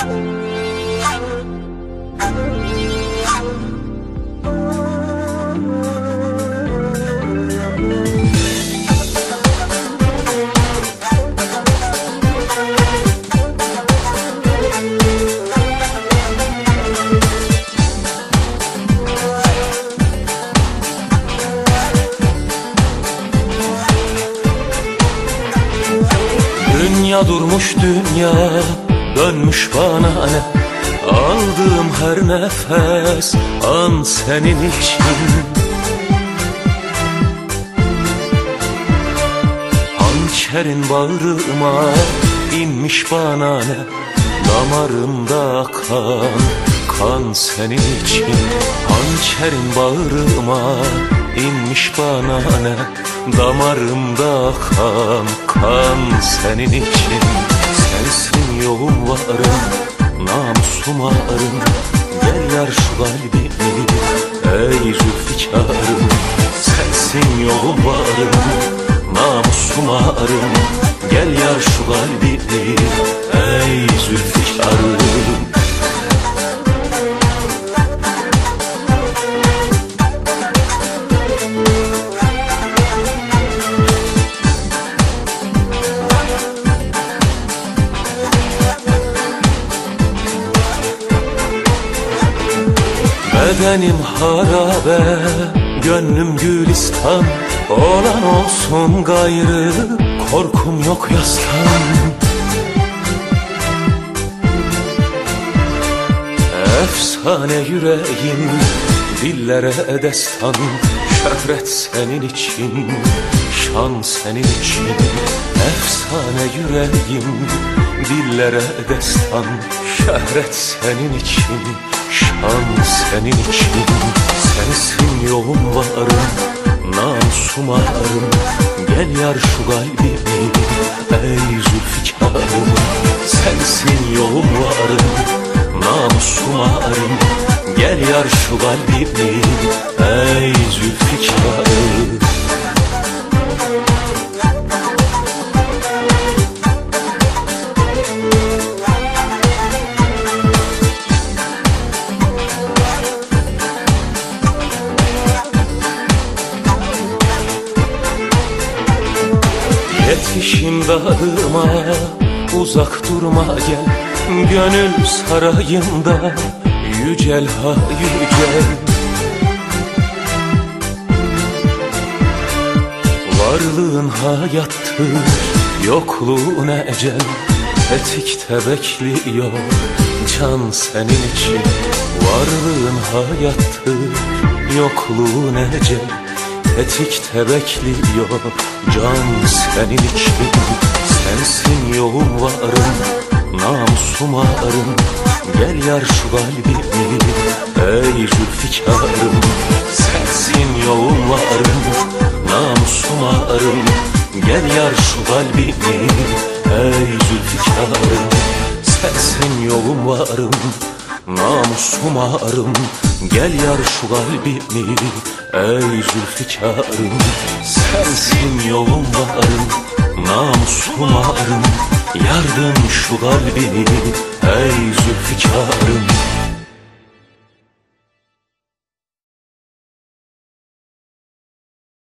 Dünya durmuş, dünya dönmüş bana ne? Aldığım her nefes an senin için. Hançerin bağrıma inmiş bana ne? Damarımda akan kan senin için. Hançerin bağrıma inmiş bana ne? Damarımda akan kan senin için. Sensin yolum varım, namusum arım. Gel yar şu kalbimi, ey Zülfikarım. Sensin yolum varım, namusum arım. Gel yar şu kalbimi, ey Zülfikarım. Bedenim harabe, gönlüm gülistan. Olan olsun gayrı, korkum yok yastan. Efsane yüreğim, dillere destan. Şöhret senin için, şan senin için. Efsane yüreğim, dillere destan. Şöhret senin için, şan senin için. Sensin yolum varım, namusum arım. Gel yar şu kalbimi, ey Zülfikarım. Sensin yolum varım, namusum arım. Gel yar şu kalbimi, ey Zülfikarım. Yetişim dağıma, uzak durma gel. Gönül sarayında yücel ha yücel. Varlığın hayattır, yokluğun ecel. Tetikte bekliyor can senin için. Varlığın hayattır, yokluğun ecel. Tetikte bekliyor can senin için. Sensin yolum varım, namusum arım. Gel yar şu kalbimi, ey Zülfikarım. Sensin yolum varım, namusum arım. Gel yar şu kalbimi, ey Zülfikarım. Sensin yolum varım, namusum arım. Gel yar şu kalbimi, ey Zülfikarım. Sensin yolum varım, namusum arım. Yardım şu kalbimi, ey Zülfikarım.